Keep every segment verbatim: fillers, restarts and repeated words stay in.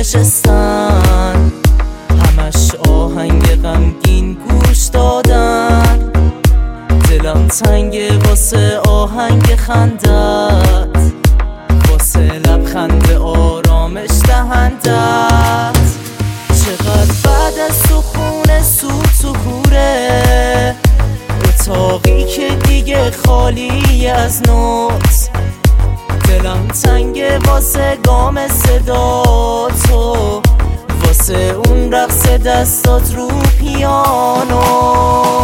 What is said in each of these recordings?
نشستن، همش آهنگ غمگین گوش دادن. دلم تنگه واسه آهنگ خندت، واسه لبخند آرامش دهندت. چقدر بعد از سخون سود سخوره، اتاقی که دیگه خالی از نوت. دلم تنگه واسه گام صدا تو، واسه اون رقص دستات رو پیانو.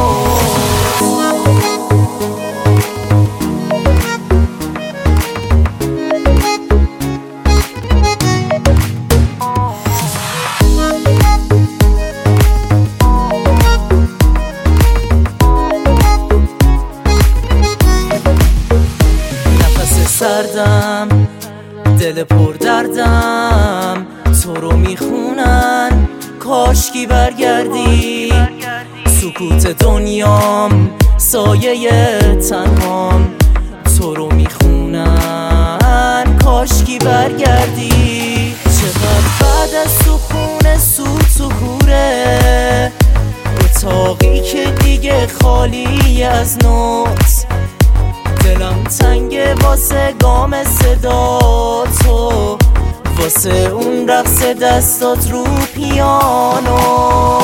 سردم، دل پر دردم، تو رو میخونن کاشکی برگردی. سکوت دنیام سایه تنهام، تو رو میخونن کاشکی برگردی. چقدر بعد از سخون سود سخوره، اتاقی که دیگه خالی از نوت. دلم تنگه واسه گام صدا تو، واسه اون رقص دستات رو پیانو.